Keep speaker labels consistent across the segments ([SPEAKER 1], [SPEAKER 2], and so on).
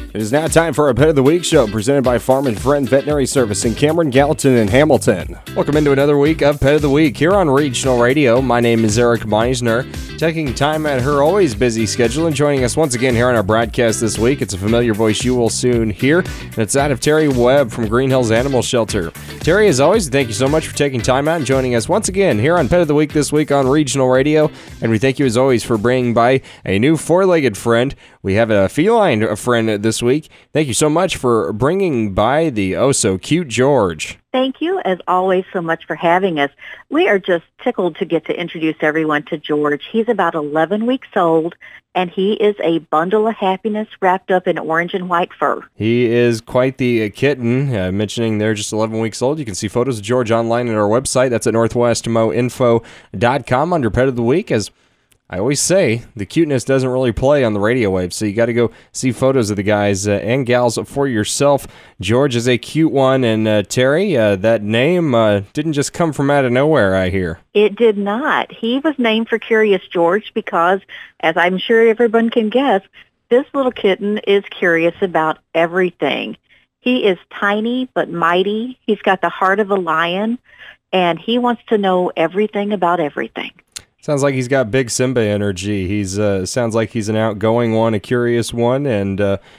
[SPEAKER 1] It is now time for our Pet of the Week show presented by Farm and Friend Veterinary Service in Cameron, Gallatin, and Hamilton. Welcome into another week of Pet of the Week here on Regional Radio. My name is Eric Meisner, taking time at her always busy schedule and joining us once again here on our broadcast this week. It's a familiar voice you will soon hear, and it's that of Terry Webb from Green Hills Animal Shelter. Terry, as always, thank you so much for taking time out and joining us once again here on Pet of the Week this week on Regional Radio, and we thank you as always for bringing by a new four-legged friend. We have a feline friend this week. Thank you so much for bringing by the oh-so-cute George.
[SPEAKER 2] Thank you, as always, so much for having us. We are just tickled to get to introduce everyone to George. He's about 11 weeks old, and he is a bundle of happiness wrapped up in orange and white fur.
[SPEAKER 1] He is quite the kitten. Mentioning they're just 11 weeks old. You can see photos of George online at our website. That's at northwestmoinfo.com under Pet of the Week. As I always say, the cuteness doesn't really play on the radio wave, so you got to go see photos of the guys and gals for yourself. George is a cute one, and Terry, that name didn't just come from out of nowhere, I hear.
[SPEAKER 2] It did not. He was named for Curious George because, as I'm sure everyone can guess, this little kitten is curious about everything. He is tiny but mighty. He's got the heart of a lion, and he wants to know everything about everything.
[SPEAKER 1] Sounds like he's got big Simba energy. He's sounds like he's an outgoing one, a curious one, and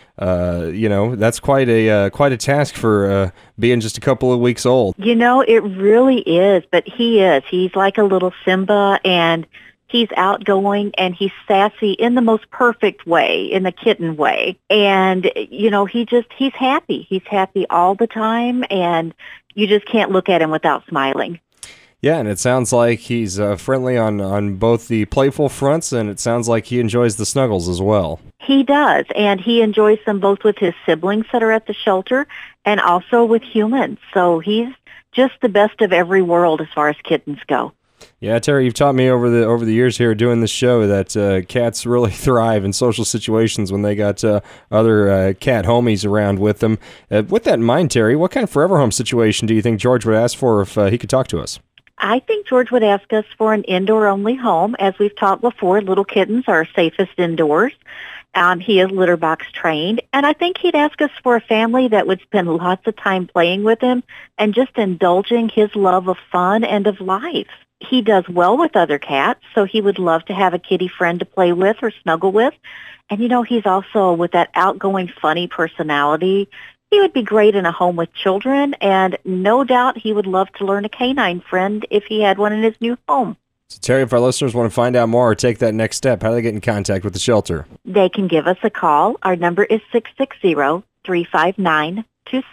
[SPEAKER 1] that's quite a task for being just a couple of weeks old.
[SPEAKER 2] You know, it really is, but he is. He's like a little Simba, and he's outgoing, and he's sassy in the most perfect way, in the kitten way. And, you know, he's happy. He's happy all the time, and you just can't look at him without smiling.
[SPEAKER 1] Yeah, and it sounds like he's friendly on both the playful fronts, and it sounds like he enjoys the snuggles as well.
[SPEAKER 2] He does, and he enjoys them both with his siblings that are at the shelter and also with humans. So he's just the best of every world as far as kittens go.
[SPEAKER 1] Yeah, Terry, you've taught me over the years here doing this show that cats really thrive in social situations when they got other cat homies around with them. With that in mind, Terry, what kind of forever home situation do you think George would ask for if he could talk to us?
[SPEAKER 2] I think George would ask us for an indoor-only home. As we've talked before, little kittens are safest indoors. He is litter box trained. And I think he'd ask us for a family that would spend lots of time playing with him and just indulging his love of fun and of life. He does well with other cats, so he would love to have a kitty friend to play with or snuggle with. And, you know, he's also, with that outgoing, funny personality, he would be great in a home with children, and no doubt he would love to learn a canine friend if he had one in his new home.
[SPEAKER 1] So, Terry, if our listeners want to find out more or take that next step, how do they get in contact with the shelter?
[SPEAKER 2] They can give us a call. Our number is 660-359-2700.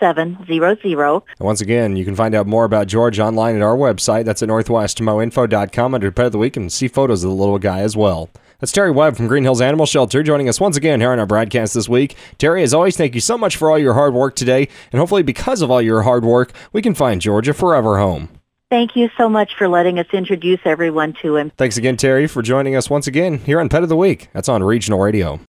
[SPEAKER 2] And
[SPEAKER 1] once again, you can find out more about George online at our website. That's at northwestmoinfo.com under Pet of the Week, and see photos of the little guy as well. That's Terry Webb from Green Hills Animal Shelter joining us once again here on our broadcast this week. Terry, as always, thank you so much for all your hard work today, and hopefully because of all your hard work, we can find George a forever home.
[SPEAKER 2] Thank you so much for letting us introduce everyone to him.
[SPEAKER 1] Thanks again, Terry, for joining us once again here on Pet of the Week. That's on Regional Radio.